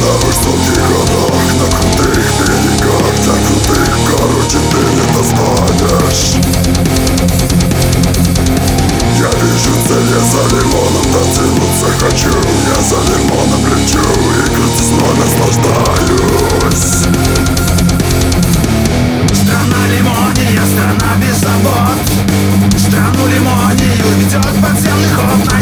высоких горах, на крутых берегах, на крутых, короче, ты не достанешь. Я вижу цель, я за лимоном дотянуться хочу. Я за лимоном лечу и крутизной наслаждаюсь. Страна лимония, страна без забот. Страну лимонию ведет подземный ход.